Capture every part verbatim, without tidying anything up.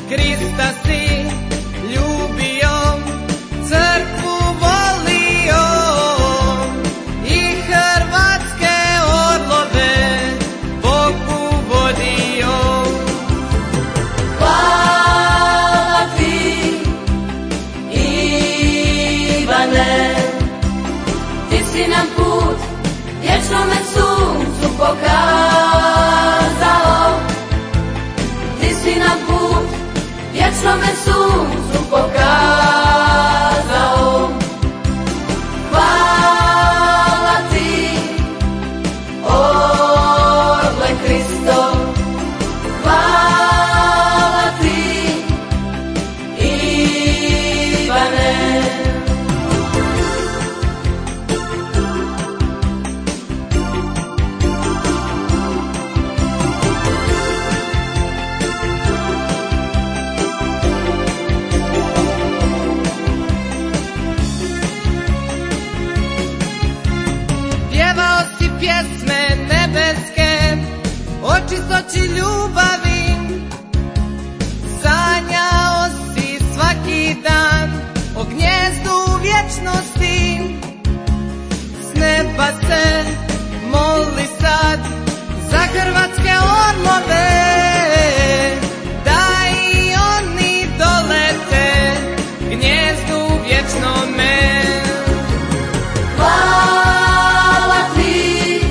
Krista si ljubio, crkvu volio i hrvatske orlove Bogu vodio. Hvala ti, Ivane, ti si nam put vječnome suncu pokazao. Ti si nam put vječnome suncu pokazao. Hvala ti, orle Kristo, hvala ti, Ivane. Pjevao si pjesme nebeske o čistoći ljubavi, sanjao si svaki dan o gnjezdu vječnosti. S neba se moli sad za hrvatske orlove, da i oni dolete gnjezdu vječnome. Hvala ti,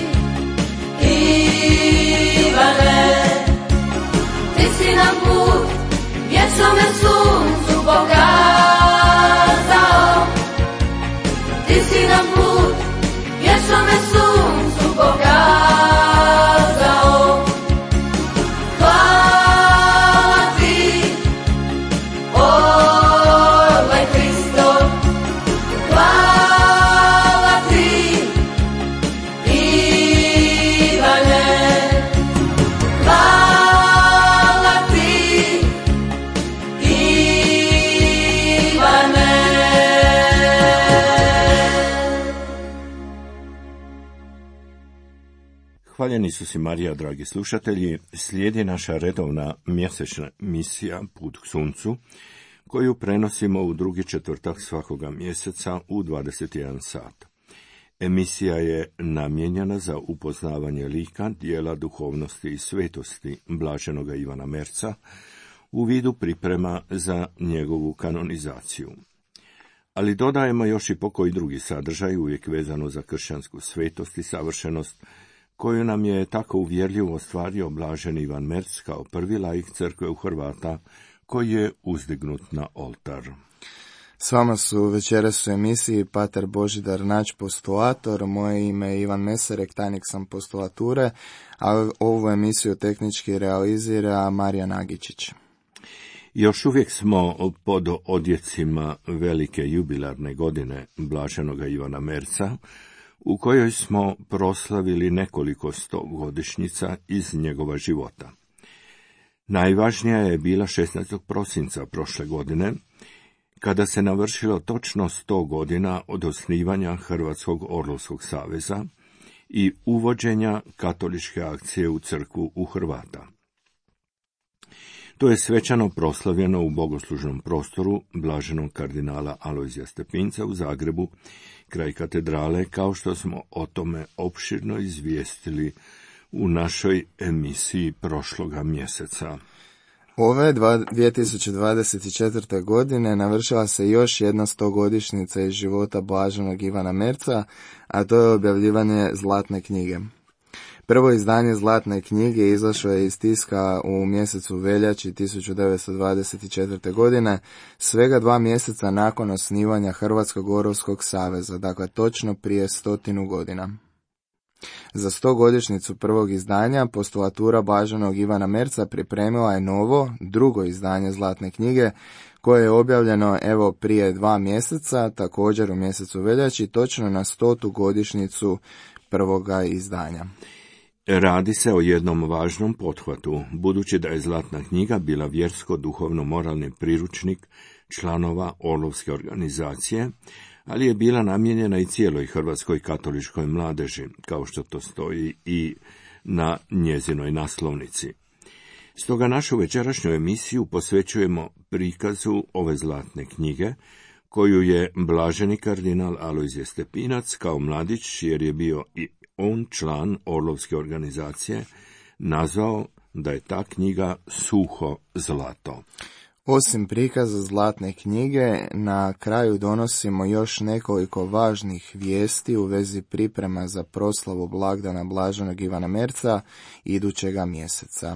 Ivane, ti si nam put vječnome suncu pokazao. Ti si nam put vječnome suncu pokazao. Hvala ti, orle Kristo, hvala ti, Ivane, hvala ti, Ivane. Hvaljeni Isus i Marija, dragi slušatelji, slijedi naša redovna mjesečna misija Put k suncu, koju prenosimo u drugi četvrtak svakoga mjeseca u dvadeset jedan sat. Emisija je namijenjena za upoznavanje lika, dijela duhovnosti i svetosti blaženoga Ivana Merca u vidu priprema za njegovu kanonizaciju. Ali dodajemo još i pokoji drugi sadržaj, uvijek vezano za kršćansku svetost i savršenost, koju nam je tako uvjerljivo ostvario blaženi Ivan Merc kao prvi laik crkve u Hrvata, koji je uzdignut na oltar. S vama su večeras u emisiji pater Božidar Nađ, postulator, moje ime je Ivan Mesarek, tajnik sam postulature, a ovu emisiju tehnički realizira Marija Nagičić. Još uvijek smo pod odjecima velike jubilarne godine blaženoga Ivana Merca, u kojoj smo proslavili nekoliko stogodišnjica iz njegova života. Najvažnija je bila šesnaestog prosinca prošle godine, kada se navršilo točno sto godina od osnivanja Hrvatskog orlovskog saveza i uvođenja katoličke akcije u crkvu u Hrvata. To je svečano proslavljeno u bogoslužnom prostoru blaženog kardinala Alojzija Stepinca u Zagrebu, kraj katedrale, kao što smo o tome opširno izvijestili u našoj emisiji prošloga mjeseca. Ove dvije tisuće dvadeset četvrte. godine navršila se još jedna stogodišnjica iz života blaženog Ivana Merca, a to je objavljivanje Zlatne knjige. Prvo izdanje Zlatne knjige izašlo je iz tiska u mjesecu veljači tisuću devetsto dvadeset četvrte. godine, svega dva mjeseca nakon osnivanja Hrvatskog orlovskog saveza, dakle točno prije stotinu godina. Za stogodišnjicu prvog izdanja postulatura blaženog Ivana Merca pripremila je novo, drugo izdanje Zlatne knjige, koje je objavljeno evo prije dva mjeseca, također u mjesecu veljači, točno na stotu godišnjicu prvoga izdanja. Radi se o jednom važnom pothvatu, budući da je Zlatna knjiga bila vjersko-duhovno-moralni priručnik članova orlovske organizacije, ali je bila namijenjena i cijeloj hrvatskoj katoličkoj mladeži, kao što to stoji i na njezinoj naslovnici. Stoga našu večerašnju emisiju posvećujemo prikazu ove zlatne knjige, koju je blaženi kardinal Alojzije Stepinac kao mladić, jer je bio i on član orlovske organizacije, nazvao da je ta knjiga suho zlato. Osim prikaza zlatne knjige, na kraju donosimo još nekoliko važnih vijesti u vezi priprema za proslavu blagdana blaženog Ivana Merca idućega mjeseca.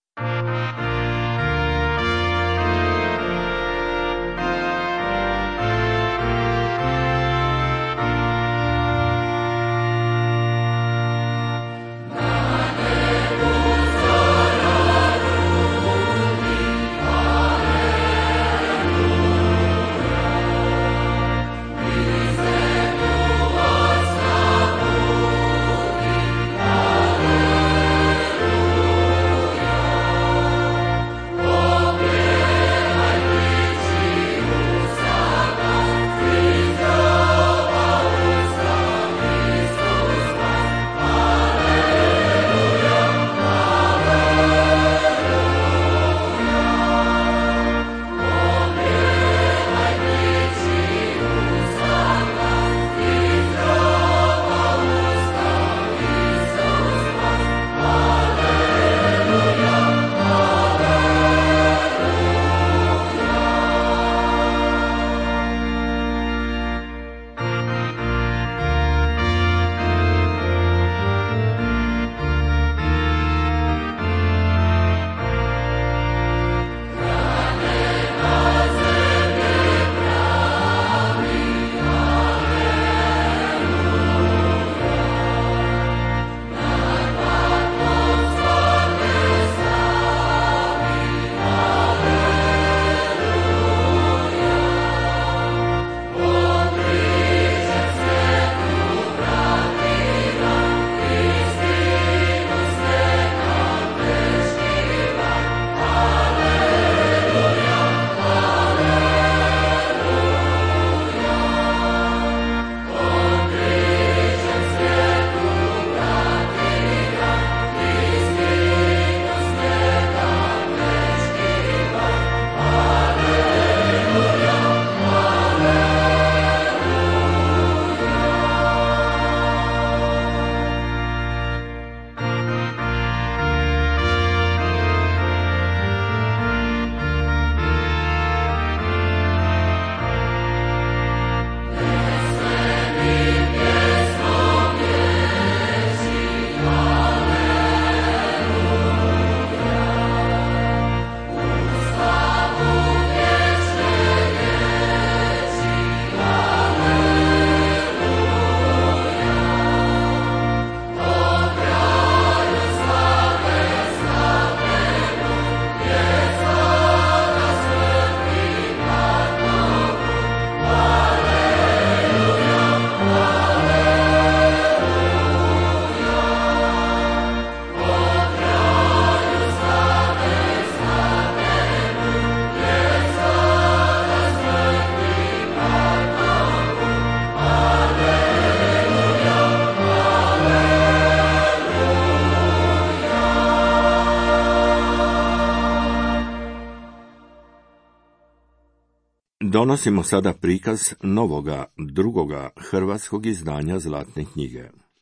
Donosimo sada prikaz novoga, drugoga hrvatskog izdanja Zlatne knjige.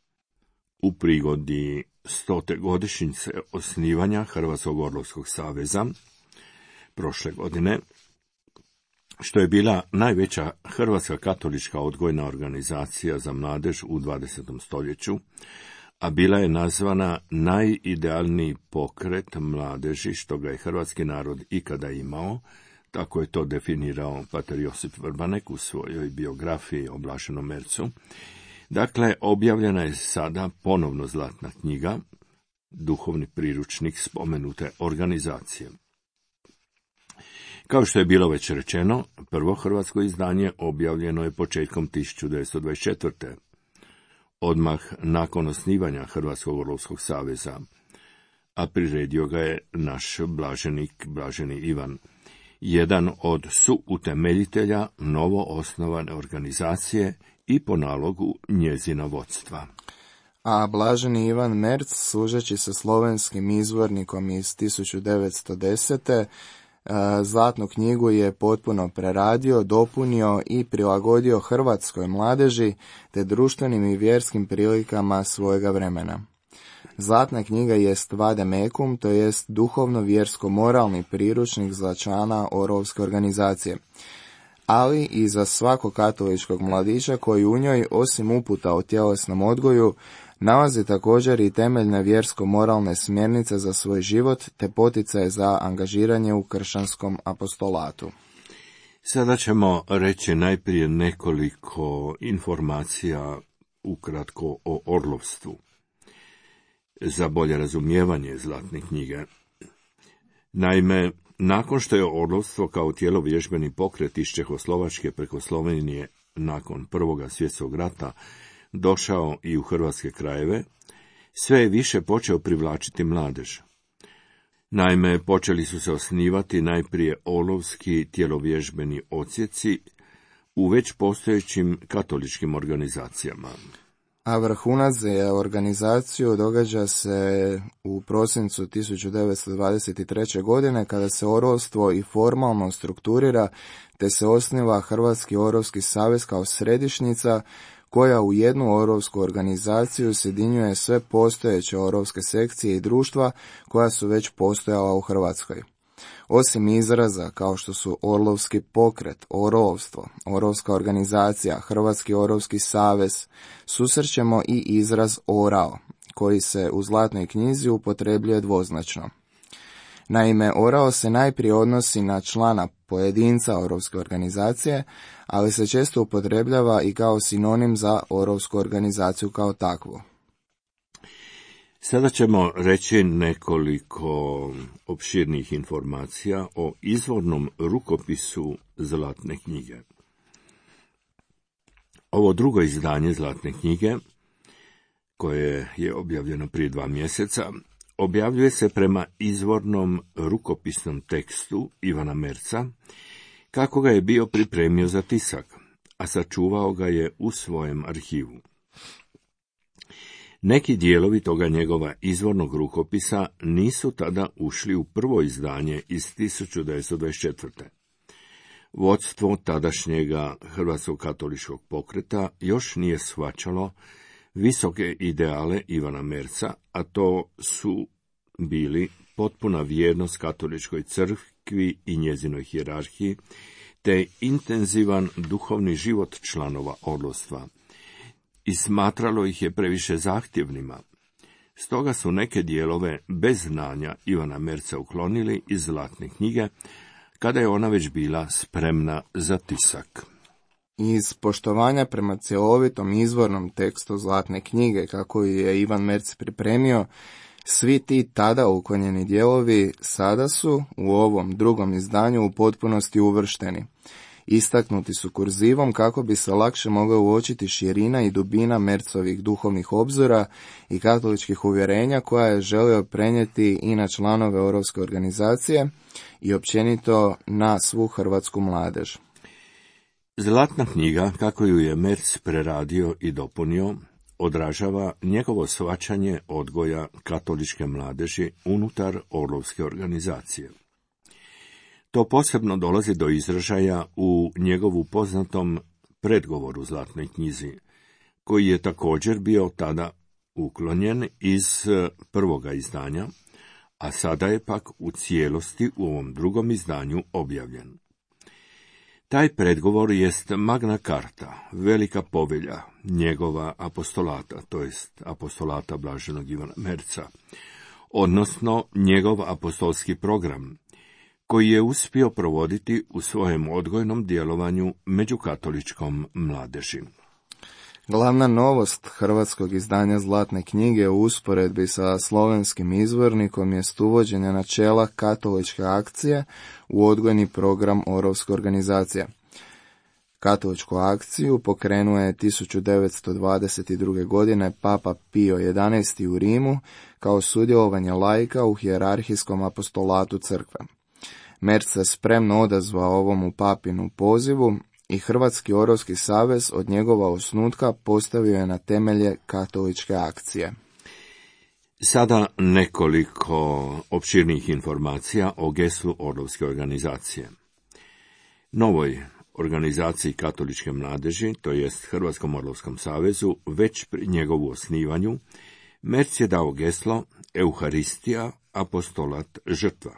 U prigodi stote godišnjice osnivanja Hrvatskog orlovskog saveza prošle godine, što je bila najveća hrvatska katolička odgojna organizacija za mladež u dvadesetom stoljeću, a bila je nazvana najidealniji pokret mladeži što ga je hrvatski narod ikada imao, tako je to definirao pater Josip Vrbanek u svojoj biografiji o blaženom Mercu. Dakle, objavljena je sada ponovno Zlatna knjiga, duhovni priručnik spomenute organizacije. Kao što je bilo već rečeno, prvo hrvatsko izdanje objavljeno je početkom tisuću devetsto dvadeset četvrte. Odmah nakon osnivanja Hrvatskog orlovskog saveza, a priredio ga je naš blaženik, blaženi Ivan, jedan od suutemeljitelja novo osnovane organizacije i po nalogu njezina vodstva. a blaženi Ivan Merc, služeći se slovenskim izvornikom iz tisuću devetsto desete. Zlatnu knjigu je potpuno preradio, dopunio i prilagodio hrvatskoj mladeži te društvenim i vjerskim prilikama svojega vremena. Zlatna knjiga jest vademecum, to jest duhovno vjersko-moralni priručnik za člana Orlovske organizacije, ali i za svakog katoličkog mladića koji u njoj, osim uputa o tjelesnom odgoju, nalazi također i temeljne vjersko-moralne smjernice za svoj život te poticaje za angažiranje u kršćanskom apostolatu. Sada ćemo reći najprije nekoliko informacija ukratko o orlovstvu. Za bolje razumijevanje Zlatne knjige. Naime, nakon što je orlovstvo kao tijelo vježbeni pokret iz Čehoslovačke preko Slovenije nakon Prvoga svjetskog rata došao i u hrvatske krajeve, sve je više počeo privlačiti mladež. Naime, počeli su se osnivati najprije orlovski tjelovježbeni odsjeci u već postojećim katoličkim organizacijama. A vrhunac za organizaciju događa se u prosincu tisuću devetsto dvadeset treće. godine kada se orlovstvo i formalno strukturira te se osniva Hrvatski orlovski savez kao središnjica koja u jednu orlovsku organizaciju sjedinjuje sve postojeće orlovske sekcije i društva koja su već postojala u Hrvatskoj. Osim izraza kao što su Orlovski pokret, Orlovstvo, Orlovska organizacija, Hrvatski orlovski savez, susrećemo i izraz orao, koji se u Zlatnoj knjizi upotrebljuje dvoznačno. Naime, orao se najprije odnosi na člana pojedinca orlovske organizacije, ali se često upotrebljava i kao sinonim za orlovsku organizaciju kao takvu. Sada ćemo reći nekoliko opširnih informacija o izvornom rukopisu Zlatne knjige. Ovo drugo izdanje Zlatne knjige, koje je objavljeno prije dva mjeseca, objavljuje se prema izvornom rukopisnom tekstu Ivana Merca, kako ga je bio pripremio za tisak, a sačuvao ga je u svojem arhivu. Neki dijelovi toga njegova izvornog rukopisa nisu tada ušli u prvo izdanje iz tisuću devetsto dvadeset četvrte. Vodstvo tadašnjega Hrvatskog katoličkog pokreta još nije shvaćalo visoke ideale Ivana Merca, a to su bili potpuna vjernost katoličkoj crkvi i njezinoj hijerarhiji, te intenzivan duhovni život članova orlovstva, i smatralo ih je previše zahtjevnima. Stoga su neke dijelove bez znanja Ivana Merca uklonili iz Zlatne knjige, kada je ona već bila spremna za tisak. Iz poštovanja prema cjelovitom izvornom tekstu Zlatne knjige, kako je Ivan Merc pripremio, svi ti tada uklonjeni dijelovi sada su u ovom drugom izdanju u potpunosti uvršteni. Istaknuti su kurzivom kako bi se lakše mogla uočiti širina i dubina Mercovih duhovnih obzora i katoličkih uvjerenja koja je želio prenijeti i na članove Orlovske organizacije i općenito na svu hrvatsku mladež. Zlatna knjiga, kako ju je Merc preradio i dopunio, odražava njegovo shvaćanje odgoja katoličke mladeži unutar Orlovske organizacije. To posebno dolazi do izražaja u njegovu poznatom predgovoru Zlatnoj knjizi, koji je također bio tada uklonjen iz prvoga izdanja, a sada je pak u cijelosti u ovom drugom izdanju objavljen. Taj predgovor jest Magna Carta, velika povelja njegova apostolata, to jest apostolata blaženog Ivana Merca, odnosno njegov apostolski program, koji je uspio provoditi u svojem odgojnom djelovanju među katoličkom mladeži. Glavna novost hrvatskog izdanja Zlatne knjige u usporedbi sa slovenskim izvornikom jest uvođenje načela katoličke akcije u odgojni program Orlovske organizacije. Katoličku akciju pokrenuo je tisuću devetsto dvadeset druge. godine Papa Pio jedanaesti. u Rimu kao sudjelovanje laika u hijerarhijskom apostolatu crkve. Merc se spremno odazvao ovomu papinu pozivu i Hrvatski Orovski savez od njegova osnutka postavio je na temelje katoličke akcije. Sada nekoliko opširnih informacija o geslu Orlovske organizacije. Novoj organizaciji katoličke mladeži, to jest Hrvatskom Orlovskom savezu, već pri njegovu osnivanju, Merc je dao geslo Euharistija, apostolat, žrtva.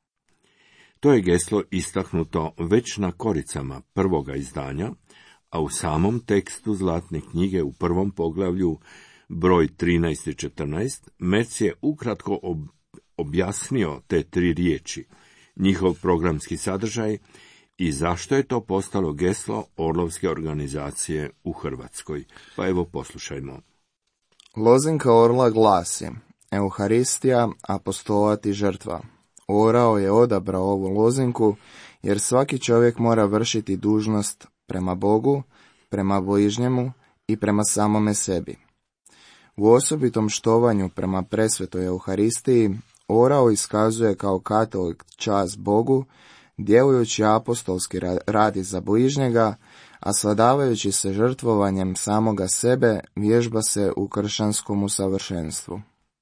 To je geslo istaknuto već na koricama prvoga izdanja, a u samom tekstu Zlatne knjige u prvom poglavlju, broj trinaest i četrnaest, Merc je ukratko ob, objasnio te tri riječi, njihov programski sadržaj i zašto je to postalo geslo Orlovske organizacije u Hrvatskoj. Pa evo poslušajmo. Lozinka Orla glasi: Euharistija, apostolat i žrtva. Orao je odabrao ovu lozinku jer svaki čovjek mora vršiti dužnost prema Bogu, prema bližnjemu i prema samome sebi. U osobitom štovanju prema presvetoj Euharistiji Orao iskazuje kao katolik čast Bogu, djelujući apostolski radi za bližnjega, a svladavajući se žrtvovanjem samoga sebe, vježba se u kršćanskom usavršenstvu.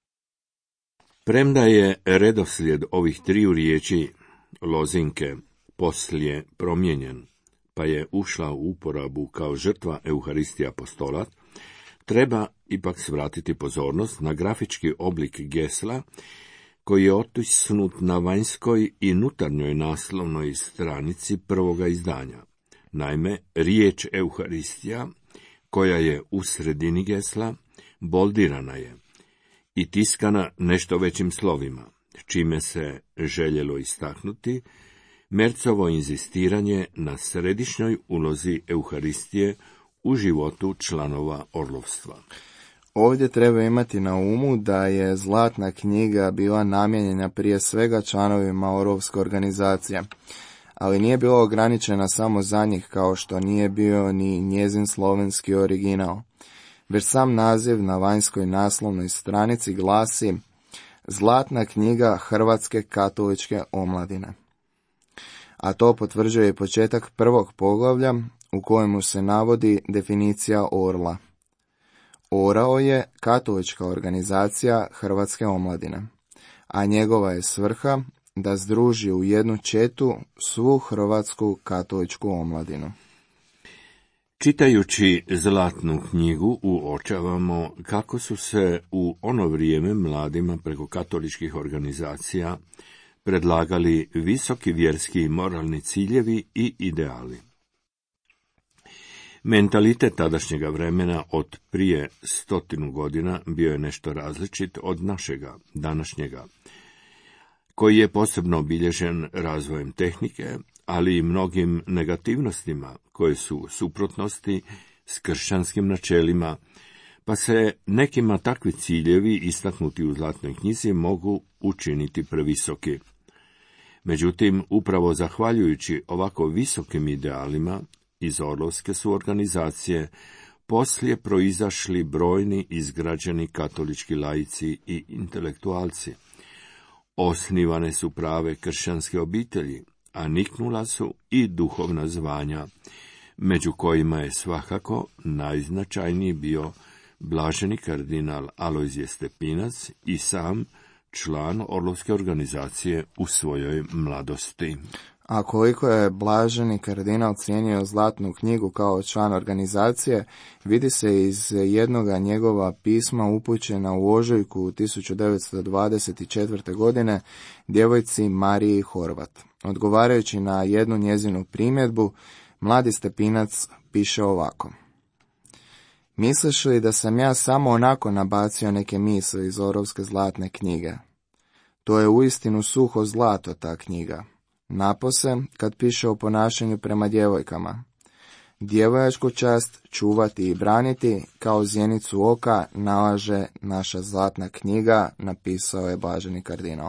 Premda je redoslijed ovih triju riječi lozinke poslije promijenjen, pa je ušla u uporabu kao žrtva Euharistija apostolat, treba ipak svratiti pozornost na grafički oblik gesla, koji je otisnut na vanjskoj i nutarnjoj naslovnoj stranici prvoga izdanja. Naime, riječ Euharistija, koja je u sredini gesla, boldirana je i tiskana nešto većim slovima, čime se željelo istaknuti Mercovo inzistiranje na središnjoj ulozi Euharistije u životu članova orlovstva. Ovdje treba imati na umu da je Zlatna knjiga bila namijenjena prije svega članovima Orlovske organizacije, ali nije bila ograničena samo za njih, kao što nije bio ni njezin slovenski original. Već sam naziv na vanjskoj naslovnoj stranici glasi Zlatna knjiga Hrvatske katoličke omladine. A to potvrđuje i početak prvog poglavlja u kojemu se navodi definicija Orla. Orao je katolička organizacija Hrvatske omladine, a njegova je svrha da združi u jednu četu svu hrvatsku katoličku omladinu. Čitajući Zlatnu knjigu uočavamo kako su se u ono vrijeme mladima preko katoličkih organizacija predlagali visoki vjerski i moralni ciljevi i ideali. Mentalitet tadašnjega vremena od prije stotinu godina bio je nešto različit od našega, današnjega, koji je posebno obilježen razvojem tehnike, ali i mnogim negativnostima koje su u suprotnosti s kršćanskim načelima, pa se nekima takvi ciljevi istaknuti u Zlatnoj knjizi mogu učiniti previsoki. Međutim, upravo zahvaljujući ovako visokim idealima, iz Orlovske su organizacije poslije proizašli brojni izgrađeni katolički laici i intelektualci. Osnivane su prave kršćanske obitelji, a niknula su i duhovna zvanja, među kojima je svakako najznačajniji bio blaženi kardinal Alojzije Stepinac i sam član Orlovske organizacije u svojoj mladosti. A koliko je blaženi kardinal cijenio Zlatnu knjigu kao član organizacije, vidi se iz jednoga njegova pisma upućena u ožujku tisuću devetsto dvadeset četvrte. godine djevojci Mariji Horvat. Odgovarajući na jednu njezinu primjedbu, mladi Stepinac piše ovako: Misliš li da sam ja samo onako nabacio neke misli iz Orlovske Zlatne knjige? To je uistinu suho zlato, ta knjiga. Napose kad piše o ponašanju prema djevojkama. Djevojačku čast čuvati i braniti kao zjenicu oka nalaže naša Zlatna knjiga, napisao je blaženi kardinal.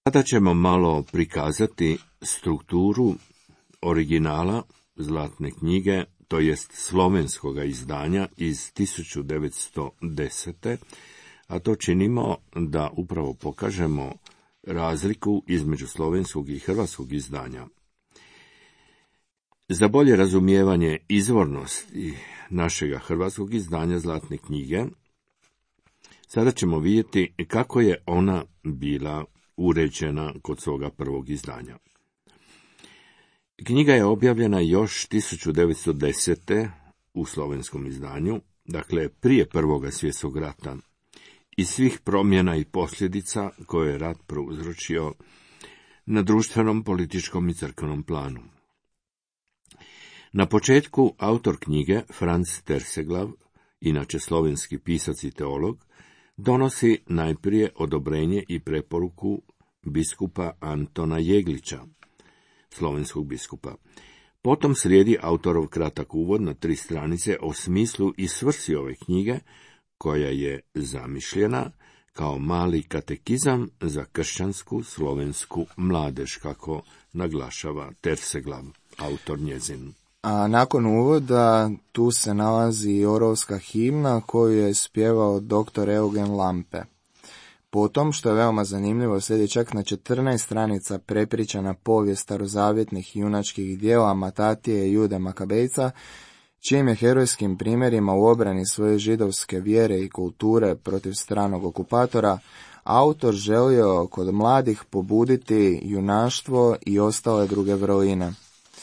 Sada ćemo malo prikazati strukturu originala Zlatne knjige, to jest slovenskoga izdanja iz tisuću devetsto desete. a to činimo da upravo pokažemo razliku između slovenskog i hrvatskog izdanja. Za bolje razumijevanje izvornosti našega hrvatskog izdanja Zlatne knjige, sada ćemo vidjeti kako je ona bila uređena kod svoga prvog izdanja. Knjiga je objavljena još tisuću devetsto desete. u slovenskom izdanju, dakle prije Prvoga svjetskog rata, i svih promjena i posljedica koje je rat prouzročio na društvenom, političkom i crkvenom planu. Na početku autor knjige, Franz Terseglav, inače slovenski pisac i teolog, donosi najprije odobrenje i preporuku biskupa Antona Jeglića, slovenskog biskupa. Potom slijedi autorov kratak uvod na tri stranice o smislu i svrsi ove knjige, koja je zamišljena kao mali katekizam za kršćansku slovensku mladež, kako naglašava Terseglav, autor njezin. A nakon uvoda tu se nalazi i orovska himna koju je spjevao doktor Eugen Lampe. Potom, što je veoma zanimljivo, slijedi čak na četrnaest stranica prepričana povijest starozavjetnih junačkih djela Matatije i Jude Makabejca, čijim je herojskim primjerima u obrani svoje židovske vjere i kulture protiv stranog okupatora autor želio kod mladih pobuditi junaštvo i ostale druge vrline.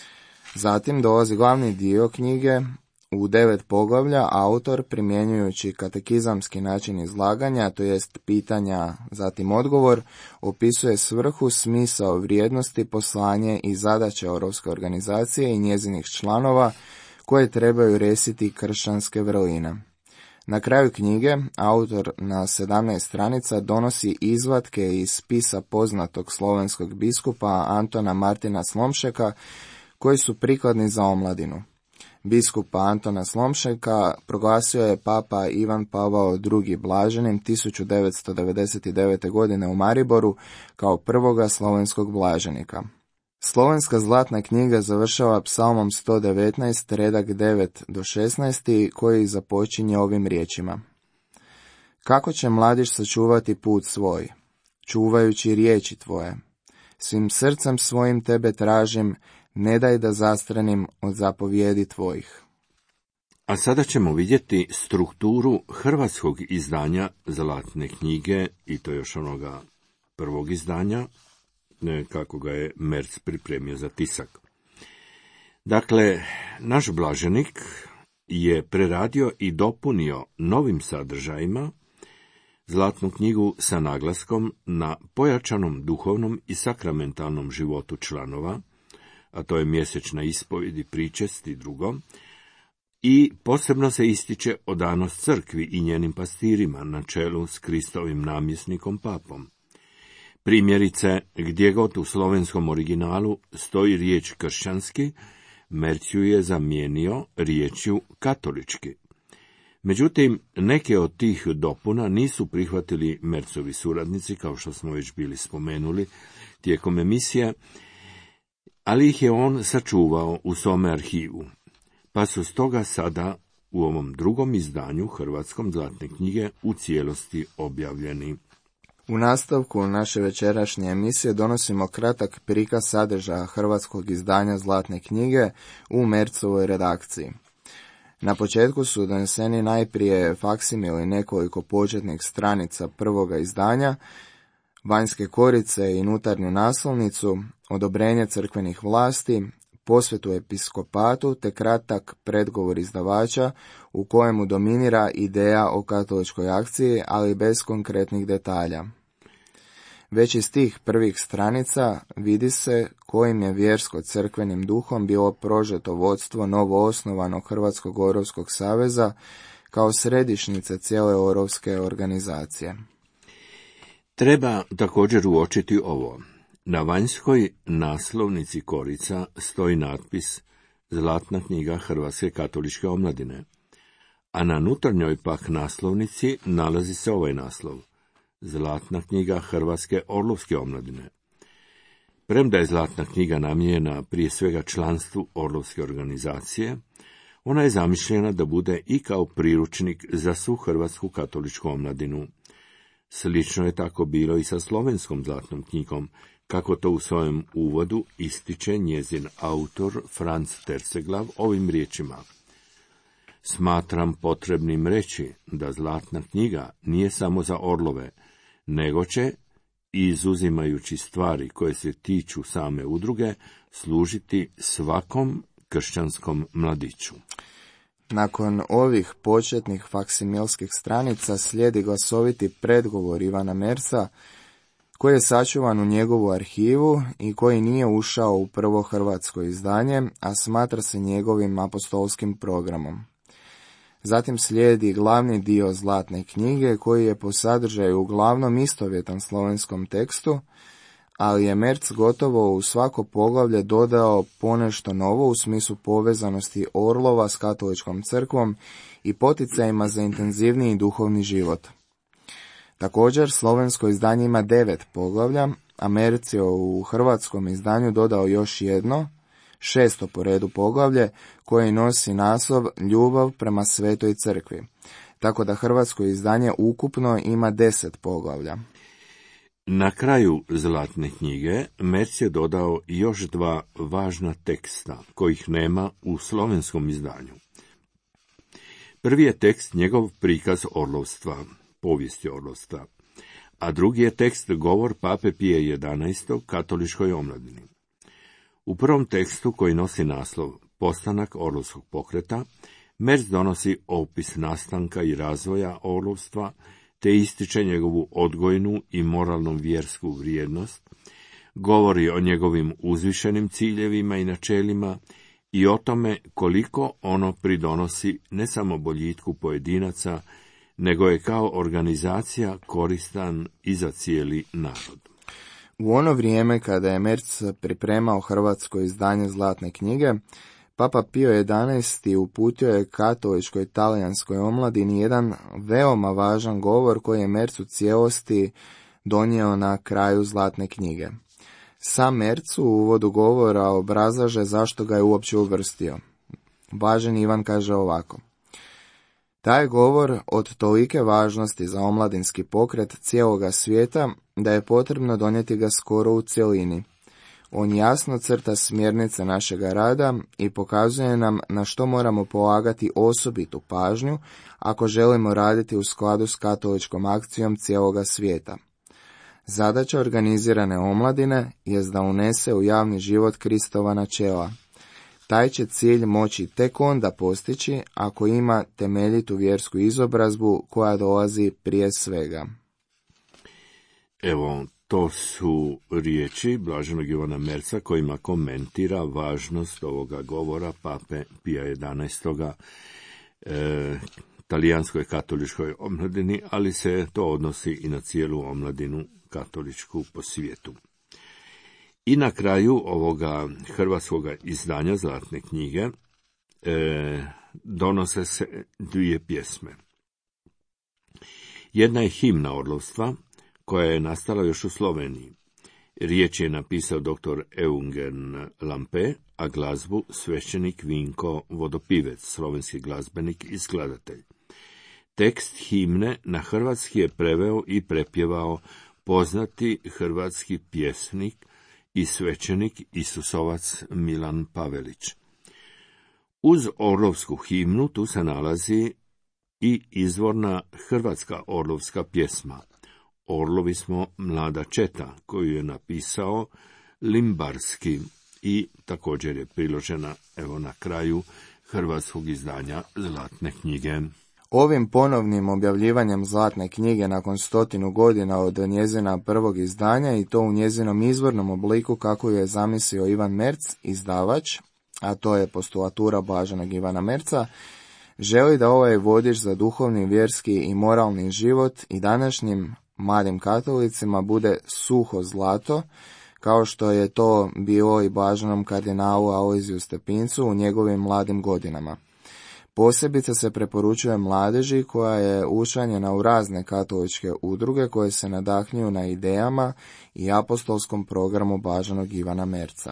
Zatim dolazi glavni dio knjige. U devet poglavlja autor, primjenjujući katekizamski način izlaganja, to jest pitanja, zatim odgovor, opisuje svrhu, smisao, vrijednosti, poslanje i zadaće orovske organizacije i njezinih članova koje trebaju resiti kršćanske vrline. Na kraju knjige autor na sedamnaest stranica donosi izvatke iz spisa poznatog slovenskog biskupa Antona Martina Slomšeka, koji su prikladni za omladinu. Biskupa Antona Slomšeka proglasio je papa Ivan Pavao drugi blaženim tisuću devetsto devedeset devete. godine u Mariboru kao prvoga slovenskog blaženika. Slovenska Zlatna knjiga završava psalmom sto devetnaest, redak devet do šesnaest, koji započinje ovim riječima. Kako će mladić sačuvati put svoj, čuvajući riječi tvoje? Svim srcem svojim tebe tražim, ne daj da zastranim od zapovjedi tvojih. A sada ćemo vidjeti strukturu hrvatskog izdanja Zlatne knjige, i to još onoga prvog izdanja, kako ga je Merc pripremio za tisak. Dakle, naš blaženik je preradio i dopunio novim sadržajima Zlatnu knjigu sa naglaskom na pojačanom duhovnom i sakramentalnom životu članova, a to je mjesečna ispovjed i pričest i drugo, i posebno se ističe odanost crkvi i njenim pastirima na čelu s Kristovim namjesnikom papom. Primjerice, gdje god u slovenskom originalu stoji riječ kršćanski, Merc ju je zamijenio riječju katolički. Međutim, neke od tih dopuna nisu prihvatili Mercovi suradnici, kao što smo već bili spomenuli tijekom emisije, ali ih je on sačuvao u svome arhivu, pa su stoga sada u ovom drugom izdanju hrvatskom Zlatne knjige u cijelosti objavljeni. U nastavku naše večerašnje emisije donosimo kratak prikaz sadržaja hrvatskog izdanja Zlatne knjige u Mercovoj redakciji. Na početku su doneseni najprije faksimili nekoliko početnih stranica prvoga izdanja, vanjske korice i unutarnju naslovnicu, odobrenje crkvenih vlasti, posvetu episkopatu te kratak predgovor izdavača u kojemu dominira ideja o katoličkoj akciji, ali bez konkretnih detalja. Već iz tih prvih stranica vidi se kojim je vjersko-crkvenim duhom bilo prožeto vodstvo novoosnovanog Hrvatskog orovskog saveza kao središnjice cijele orovske organizacije. Treba također uočiti ovo. Na vanjskoj naslovnici korica stoji natpis Zlatna knjiga Hrvatske katoličke omladine, a na unutarnjoj pak naslovnici nalazi se ovaj naslov Zlatna knjiga Hrvatske orlovske omladine. Premda je Zlatna knjiga namijenjena prije svega članstvu Orlovske organizacije, ona je zamišljena da bude i kao priručnik za svu hrvatsku katoličku omladinu. Slično je tako bilo i sa slovenskom Zlatnom knjigom, kako to u svojem uvodu ističe njezin autor Franz Terceglav ovim riječima. Smatram potrebnim reći da Zlatna knjiga nije samo za Orlove, nego će, izuzimajući stvari koje se tiču same udruge, služiti svakom kršćanskom mladiću. Nakon ovih početnih faksimilskih stranica slijedi glasoviti predgovor Ivana Merza, koji je sačuvan u njegovu arhivu i koji nije ušao u prvo hrvatsko izdanje, a smatra se njegovim apostolskim programom. Zatim slijedi glavni dio Zlatne knjige, koji je po sadržaju uglavnom istovjetan slovenskom tekstu, ali je Merz gotovo u svako poglavlje dodao ponešto novo u smislu povezanosti Orlova s katoličkom crkvom i poticajima za intenzivniji duhovni život. Također, slovensko izdanje ima devet poglavlja, a Merz je u hrvatskom izdanju dodao još jedno, šesto po redu poglavlje, koje nosi naslov Ljubav prema Svetoj crkvi, tako da hrvatsko izdanje ukupno ima deset poglavlja. Na kraju Zlatne knjige Merz je dodao još dva važna teksta, kojih nema u slovenskom izdanju. Prvi je tekst njegov prikaz orlovstva, povijesti orlovstva, a drugi je tekst govor pape Pije jedanaestog katoličkoj omladini. U prvom tekstu, koji nosi naslov Postanak orlovskog pokreta, Merz donosi opis nastanka i razvoja orlovstva, te ističe njegovu odgojnu i moralno vjersku vrijednost, govori o njegovim uzvišenim ciljevima i načelima i o tome koliko ono pridonosi ne samo boljitku pojedinaca, nego je kao organizacija koristan i za cijeli narod. U ono vrijeme kada je Merz pripremao hrvatsko izdanje Zlatne knjige, Papa Pio jedanaesti uputio je katoličkoj talijanskoj omladini jedan veoma važan govor koji je Merz u cijelosti donio na kraju Zlatne knjige. Sam Merz u uvodu govora obrazlaže zašto ga je uopće uvrstio. Važan Ivan kaže ovako: taj govor od tolike važnosti za omladinski pokret cijeloga svijeta da je potrebno donijeti ga skoro u cjelini. On jasno crta smjernice našega rada i pokazuje nam na što moramo polagati osobitu pažnju ako želimo raditi u skladu s katoličkom akcijom cijeloga svijeta. Zadaća organizirane omladine jest da unese u javni život Kristova načela. Taj će cilj moći tek onda postići ako ima temeljitu vjersku izobrazbu koja dolazi prije svega. Evo, to su riječi blaženog Ivana Merza kojima komentira važnost ovoga govora pape Pija jedanaestog E, talijanskoj katoličkoj omladini, ali se to odnosi i na cijelu omladinu katoličku po svijetu. I na kraju ovoga hrvatskoga izdanja Zlatne knjige e, donose se dvije pjesme. Jedna je himna orlovstva, koja je nastala još u Sloveniji. Riječ je napisao doktor Eugen Lampe, a glazbu svećenik Vinko Vodopivec, slovenski glazbenik i skladatelj. Tekst himne na hrvatski je preveo i prepjevao poznati hrvatski pjesnik i svećenik Isusovac Milan Pavelić. Uz orlovsku himnu tu se nalazi i izvorna hrvatska orlovska pjesma Orlovi smo mlada četa, koju je napisao Limbarski i također je priložena evo na kraju hrvatskog izdanja Zlatne knjige. Ovim ponovnim objavljivanjem Zlatne knjige nakon stotinu godina od njezina prvog izdanja i to u njezinom izvornom obliku kako je zamislio Ivan Merz, izdavač, a to je postulatura blaženog Ivana Merza, želi da ovaj vodič za duhovni, vjerski i moralni život i današnjim mladim katolicima bude suho zlato, kao što je to bilo i blaženom kardinalu Alojziju Stepincu u njegovim mladim godinama. Posebice se preporučuje mladeži koja je učlanjena u razne katoličke udruge koje se nadahnjuju na idejama i apostolskom programu blaženog Ivana Merca.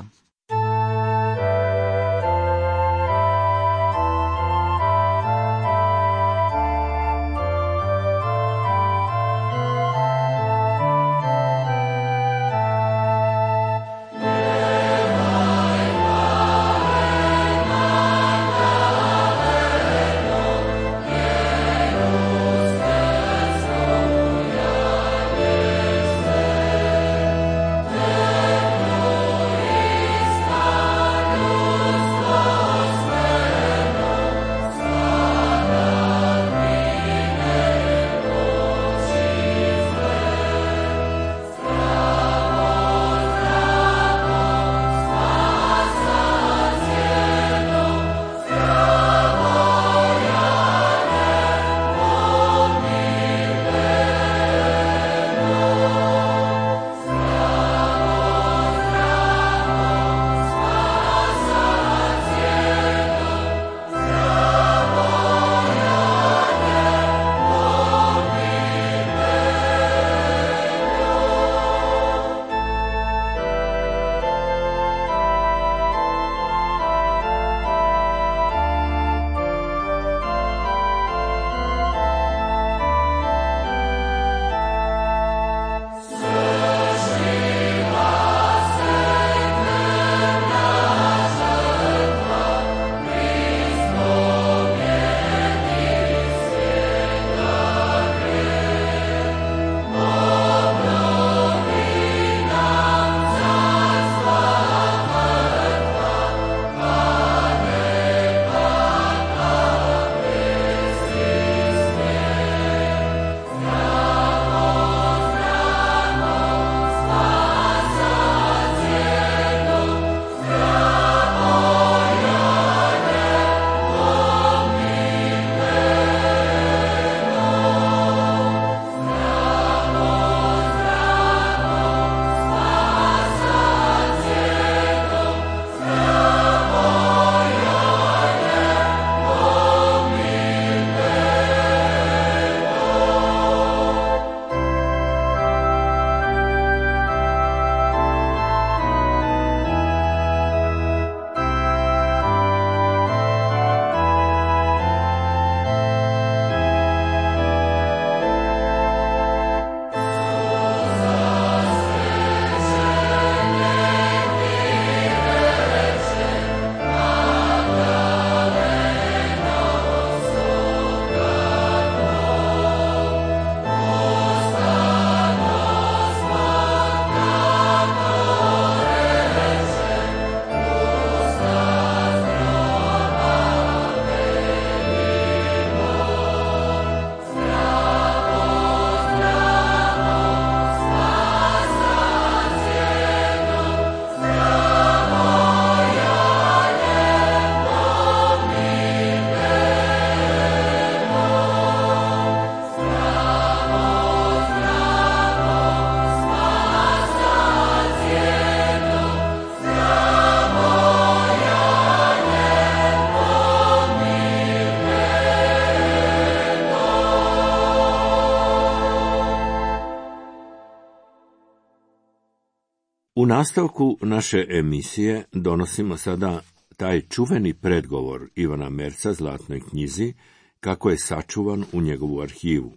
U nastavku naše emisije donosimo sada taj čuveni predgovor Ivana Merca Zlatnoj knjizi, kako je sačuvan u njegovu arhivu.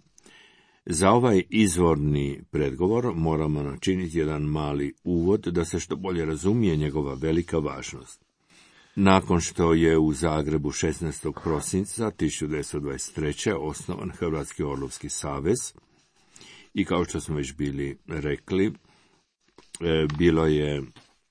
Za ovaj izvorni predgovor moramo načiniti jedan mali uvod da se što bolje razumije njegova velika važnost. Nakon što je u Zagrebu šesnaestog prosinca tisuću devetsto dvadeset treće. osnovan Hrvatski orlovski savez i kao što smo već bili rekli, bilo je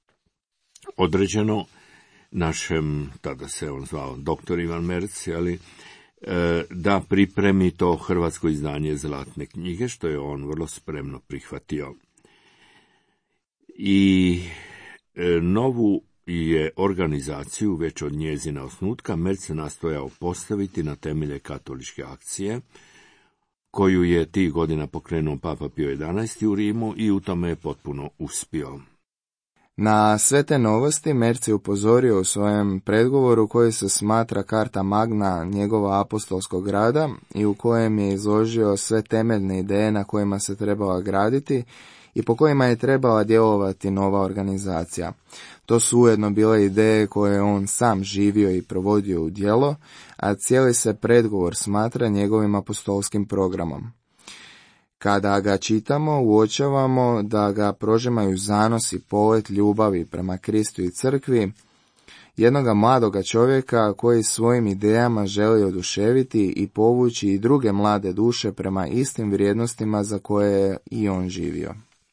određeno našem, tada se on zvao doktor Ivan Merc, ali, da pripremi to hrvatsko izdanje Zlatne knjige, što je on vrlo spremno prihvatio. I novu je organizaciju već od njezina osnutka Merc nastojao postaviti na temelje katoličke akcije, koju je tih godina pokrenuo Papa Pio jedanaesti u Rimu i u tome je potpuno uspio. Na sve te novosti Merc je upozorio u svojem predgovoru koji se smatra Carta Magna njegova apostolskog rada i u kojem je izložio sve temeljne ideje na kojima se trebala graditi i po kojima je trebala djelovati nova organizacija. To su ujedno bile ideje koje je on sam živio i provodio u djelo, a cijeli se predgovor smatra njegovim apostolskim programom. Kada ga čitamo, uočavamo da ga prožimaju zanos i polet ljubavi prema Kristu i crkvi, jednoga mladoga čovjeka koji svojim idejama želi oduševiti i povući i druge mlade duše prema istim vrijednostima za koje je i on živio.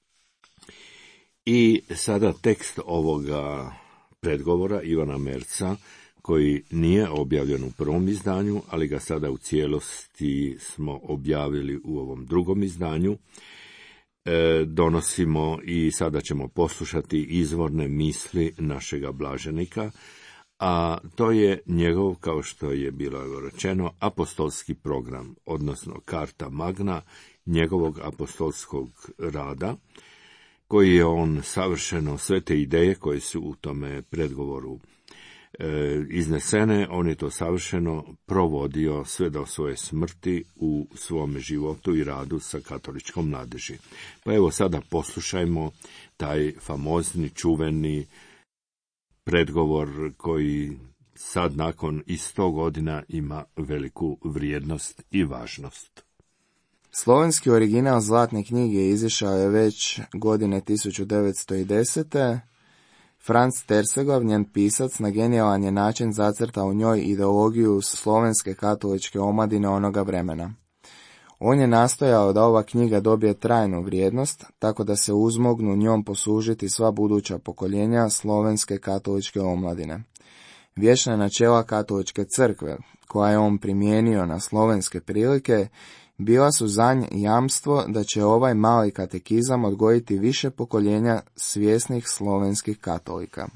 I sada tekst ovoga predgovora Ivana Merca, koji nije objavljen u prvom izdanju, ali ga sada u cijelosti smo objavili u ovom drugom izdanju, e, donosimo i sada ćemo poslušati izvorne misli našega blaženika, a to je njegov, kao što je bilo rečeno, apostolski program, odnosno Carta Magna njegovog apostolskog rada, koji je on savršeno, sve te ideje koje su u tome predgovoru e, iznesene, on je to savršeno provodio sve do svoje smrti u svome životu i radu sa katoličkom mladeži. Pa evo sada poslušajmo taj famozni, čuveni predgovor koji sad nakon i sto godina ima veliku vrijednost i važnost. Slovenski original Zlatne knjige izišao je već godine tisuću devetsto desete. Franz Tersegov, njen pisac, na genijalan je način zacrtao u njoj ideologiju slovenske katoličke omladine onoga vremena. On je nastojao da ova knjiga dobije trajnu vrijednost, tako da se uzmognu njom poslužiti sva buduća pokoljenja slovenske katoličke omladine. Vječna načela katoličke crkve, koja je on primijenio na slovenske prilike, bila su za nj jamstvo da će ovaj mali katekizam odgojiti više pokoljenja svjesnih slovenskih katolika.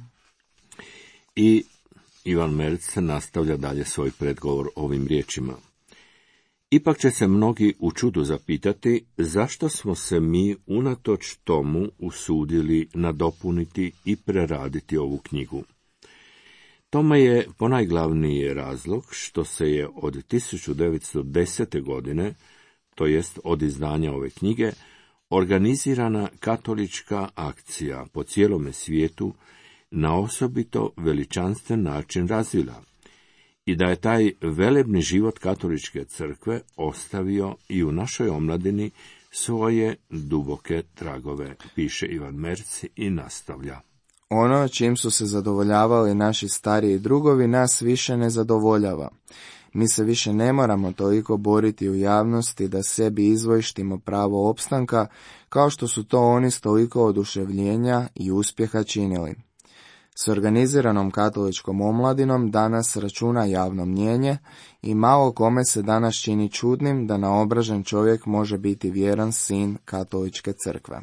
I Ivan Merc nastavlja dalje svoj predgovor ovim riječima. Ipak će se mnogi u čudu zapitati zašto smo se mi unatoč tomu usudili nadopuniti i preraditi ovu knjigu. Tome je ponajglavniji razlog što se je od tisuću devetsto desete. godine, to jest od izdanja ove knjige, organizirana katolička akcija po cijelome svijetu na osobito veličanstven način razvila i da je taj velebni život katoličke crkve ostavio i u našoj omladini svoje duboke tragove, piše Ivan Merc i nastavlja. Ono čim su se zadovoljavali naši stariji drugovi nas više ne zadovoljava. Mi se više ne moramo toliko boriti u javnosti da sebi izvojštimo pravo opstanka, kao što su to oni s toliko oduševljenja i uspjeha činili. S organiziranom katoličkom omladinom danas računa javno mnijenje i malo kome se danas čini čudnim da naobražen čovjek može biti vjeran sin katoličke crkve.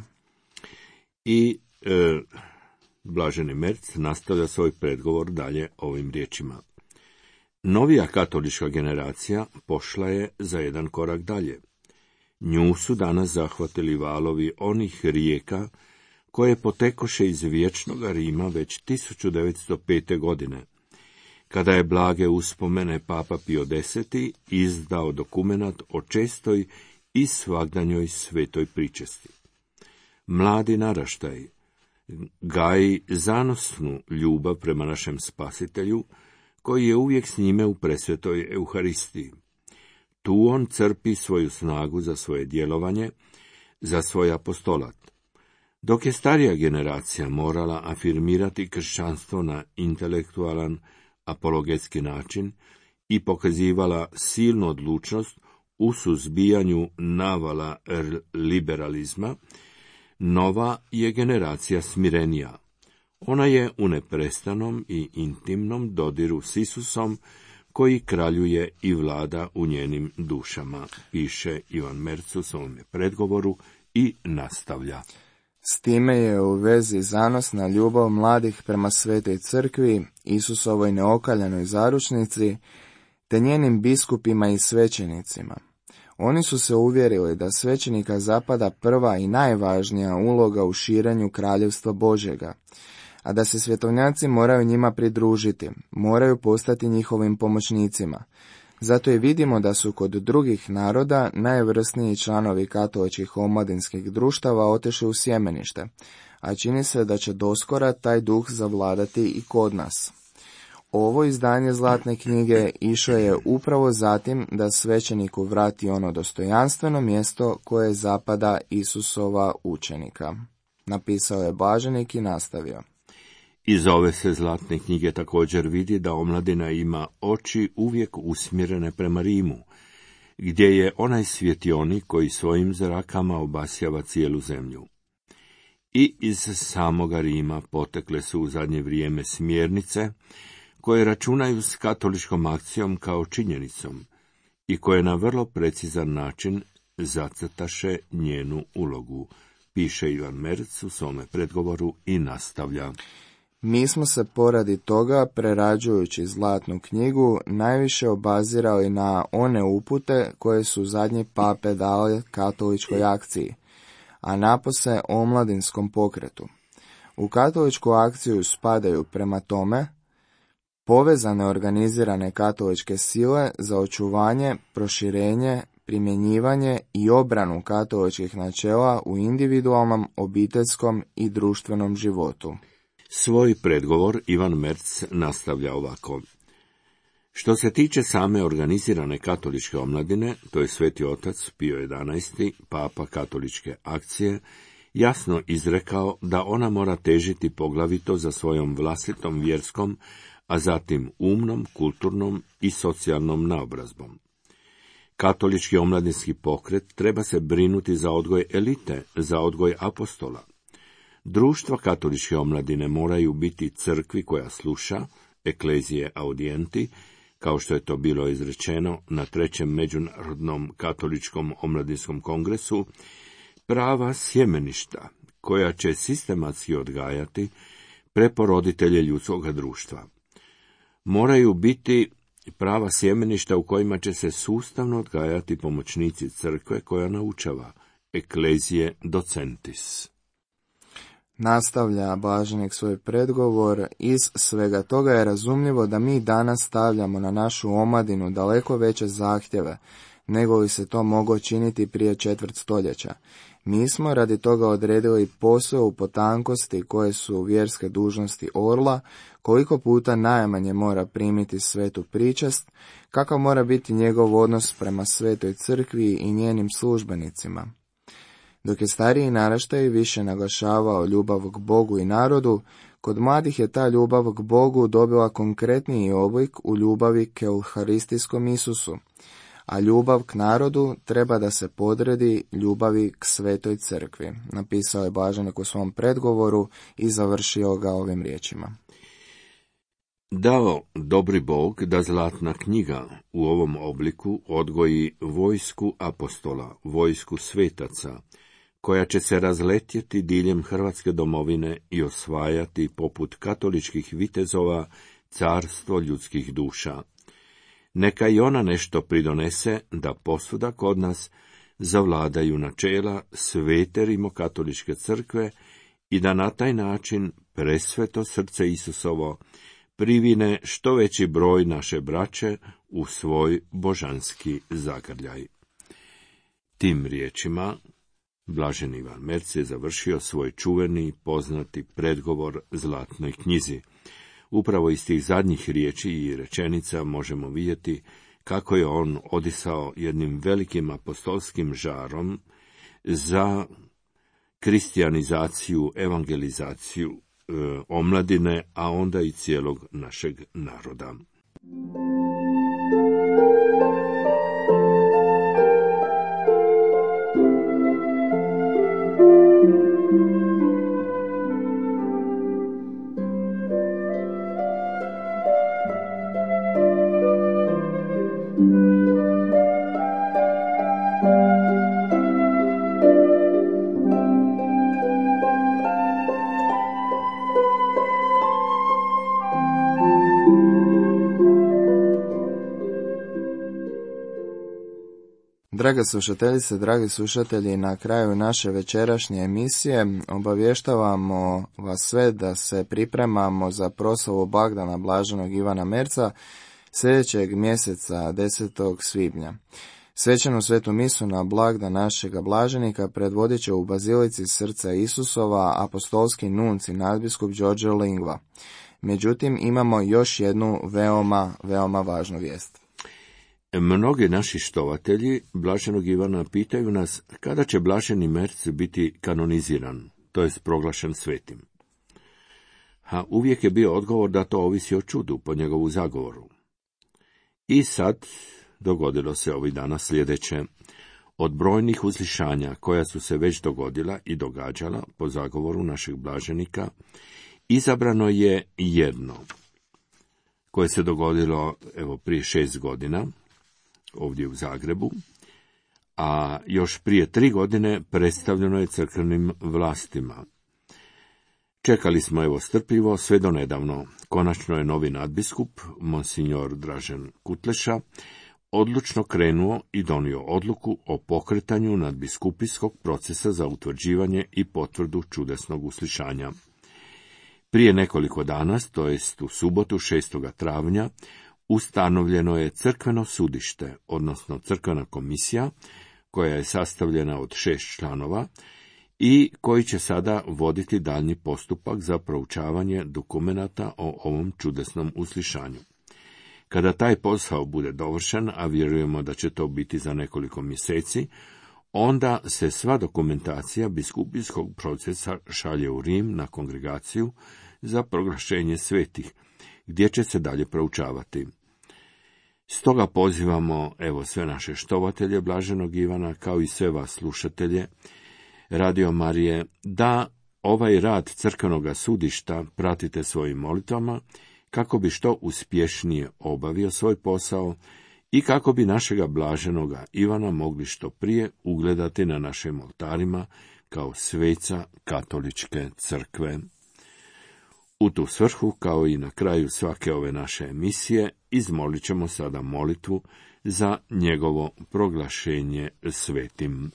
I e, blaženi Merc nastavlja svoj predgovor dalje ovim riječima. Novija katolička generacija pošla je za jedan korak dalje. Nju su danas zahvatili valovi onih rijeka koje potekoše iz vječnog Rima već tisuću devetsto pete. godine, kada je blage uspomene Papa Pio deseti. izdao dokumenat o čestoj i svagdanjoj svetoj pričesti. Mladi naraštaj gaji zanosnu ljubav prema našem spasitelju, koji je uvijek s njime u presvetoj Euharistiji. Tu on crpi svoju snagu za svoje djelovanje, za svoj apostolat. Dok je starija generacija morala afirmirati kršćanstvo na intelektualan, apologetski način i pokazivala silnu odlučnost u suzbijanju navala liberalizma, nova je generacija smirenija. Ona je u neprestanom i intimnom dodiru s Isusom, koji kraljuje i vlada u njenim dušama, piše Ivan Merc u svome predgovoru i nastavlja. S time je u vezi zanosna ljubav mladih prema svetoj crkvi, Isusovoj neokaljanoj zaručnici, te njenim biskupima i svećenicima. Oni su se uvjerili da svećenika zapada prva i najvažnija uloga u širenju kraljevstva Božjega, a da se svjetovnjaci moraju njima pridružiti, moraju postati njihovim pomoćnicima. Zato i vidimo da su kod drugih naroda najvrsniji članovi katoličkih omladinskih društava otišli u sjemenište, a čini se da će doskora taj duh zavladati i kod nas. Ovo izdanje Zlatne knjige išlo je upravo zatim da svećeniku vrati ono dostojanstveno mjesto koje zapada Isusova učenika. Napisao je blaženik i nastavio. Iz ove se Zlatne knjige također vidi da omladina ima oči uvijek usmjerene prema Rimu, gdje je onaj svjetionik koji svojim zrakama obasjava cijelu zemlju. I iz samoga Rima potekle su u zadnje vrijeme smjernice, koje računaju s katoličkom akcijom kao činjenicom i koje na vrlo precizan način zacrtaše njenu ulogu, piše Ivan Merc u svome predgovoru i nastavlja. Mi smo se poradi toga, prerađujući Zlatnu knjigu, najviše obazirali na one upute koje su zadnji pape dali katoličkoj akciji, a napose omladinskom pokretu. U katoličku akciju spadaju prema tome povezane organizirane katoličke sile za očuvanje, proširenje, primjenjivanje i obranu katoličkih načela u individualnom, obiteljskom i društvenom životu. Svoj predgovor Ivan Merc nastavlja ovako. Što se tiče same organizirane katoličke omladine, to je Sveti Otac Pio jedanaesti, papa katoličke akcije, jasno izrekao da ona mora težiti poglavito za svojom vlastitom vjerskom, a zatim umnom, kulturnom i socijalnom naobrazbom. Katolički omladinski pokret treba se brinuti za odgoj elite, za odgoj apostola. Društva katoličke omladine moraju biti crkvi koja sluša, eklezije audienti, kao što je to bilo izrečeno na trećem međunarodnom katoličkom omladinskom kongresu, prava sjemeništa, koja će sistematski odgajati preporoditelje ljudskog društva. Moraju biti prava sjemeništa u kojima će se sustavno odgajati pomoćnici crkve koja naučava, eklezije docentis. Nastavlja blaženik svoj predgovor, iz svega toga je razumljivo da mi danas stavljamo na našu omladinu daleko veće zahtjeve, nego li se to moglo činiti prije četvrt stoljeća. Mi smo radi toga odredili posao u potankosti koje su vjerske dužnosti orla, koliko puta najmanje mora primiti svetu pričast, kakav mora biti njegov odnos prema svetoj crkvi i njenim službenicima. Dok je stariji naraštaj više naglašavao ljubav k Bogu i narodu, kod mladih je ta ljubav k Bogu dobila konkretniji oblik u ljubavi k euharistijskom Isusu, a ljubav k narodu treba da se podredi ljubavi k svetoj crkvi, napisao je blaženik u svom predgovoru i završio ga ovim riječima. Dao dobri Bog da Zlatna knjiga u ovom obliku odgoji vojsku apostola, vojsku svetaca, koja će se razletjeti diljem Hrvatske domovine i osvajati poput katoličkih vitezova carstvo ljudskih duša. Neka i ona nešto pridonese da posuda kod nas zavladaju načela svete rimokatoličke crkve i da na taj način presveto srce Isusovo privine što veći broj naše braće u svoj božanski zagrljaj. Tim riječima blaženi Ivan Merc je završio svoj čuveni poznati predgovor Zlatnoj knjizi. Upravo iz tih zadnjih riječi i rečenica možemo vidjeti kako je on odisao jednim velikim apostolskim žarom za kristijanizaciju, evangelizaciju e, omladine, a onda i cijelog našeg naroda. Drage slušateljice, dragi slušatelji, na kraju naše večerašnje emisije obavještavamo vas sve da se pripremamo za proslavu blagdana blaženog Ivana Merca sljedećeg mjeseca desetog svibnja. Svećanu svetu misu na blagdan našega blaženika predvodit će u Bazilici Srca Isusova apostolski nunci nadbiskup Đorđe Lingva. Međutim, imamo još jednu veoma, veoma važnu vijest. Mnogi naši štovatelji blaženog Ivana pitaju nas kada će blaženi Merc biti kanoniziran, to jest proglašen svetim. A uvijek je bio odgovor da to ovisi o čudu po njegovu zagovoru. I sad dogodilo se ovih dana sljedeće. Od brojnih uzlišanja koja su se već dogodila i događala po zagovoru našeg blaženika, izabrano je jedno, koje se dogodilo evo prije šest godina, ovdje u Zagrebu, a još prije tri godine predstavljeno je crkvenim vlastima. Čekali smo evo strpljivo sve do nedavno. Konačno je novi nadbiskup, monsignor Dražen Kutleša, odlučno krenuo i donio odluku o pokretanju nadbiskupijskog procesa za utvrđivanje i potvrdu čudesnog uslišanja. Prije nekoliko dana, to jest u subotu šestog travnja, ustanovljeno je crkveno sudište, odnosno crkvena komisija, koja je sastavljena od šest članova i koji će sada voditi daljnji postupak za proučavanje dokumenata o ovom čudesnom uslišanju. Kada taj posao bude dovršen, a vjerujemo da će to biti za nekoliko mjeseci, onda se sva dokumentacija biskupijskog procesa šalje u Rim na kongregaciju za proglašenje svetih, gdje će se dalje proučavati. Stoga pozivamo evo sve naše štovatelje blaženog Ivana, kao i sve vas slušatelje Radio Marije, da ovaj rad crkvenoga sudišta pratite svojim molitvama, kako bi što uspješnije obavio svoj posao i kako bi našega blaženoga Ivana mogli što prije ugledati na našim oltarima kao sveca katoličke crkve. U tu svrhu, kao i na kraju svake ove naše emisije, izmolit ćemo sada molitvu za njegovo proglašenje svetim.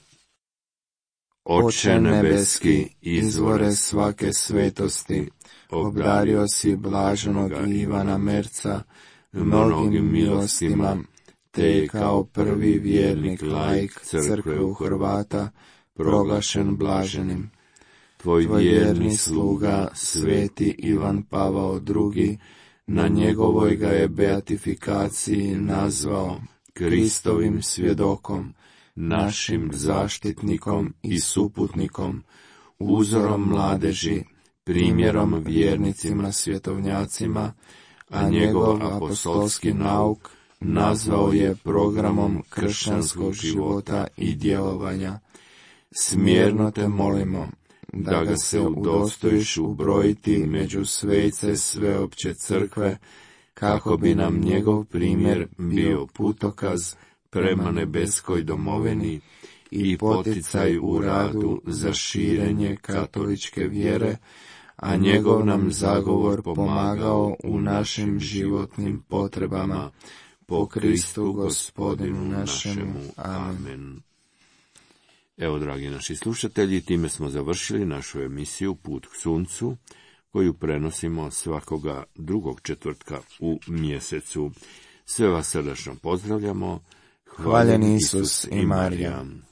Oče nebeski, izvore svake svetosti, obdario si blaženog Ivana Merca mnogim milostima, te je kao prvi vjernik laik crkve u Hrvata proglašen blaženim. Tvoj vjerni sluga, sveti Ivan Pavao drugi, na njegovoj ga je beatifikaciji nazvao Kristovim svjedokom, našim zaštitnikom i suputnikom, uzorom mladeži, primjerom vjernicima svjetovnjacima, a njegov apostolski nauk nazvao je programom kršćanskog života i djelovanja. Smjerno te molimo da ga se udostojiš ubrojiti među svece sveopće crkve, kako bi nam njegov primjer bio putokaz prema nebeskoj domovini i poticaj u radu za širenje katoličke vjere, a njegov nam zagovor pomagao u našim životnim potrebama, po Kristu Gospodinu našemu. Amen. Evo, dragi naši slušatelji, time smo završili našu emisiju Put k suncu, koju prenosimo svakoga drugog četvrtka u mjesecu. Sve vas srdačno pozdravljamo. Hvaljen Isus i Marija.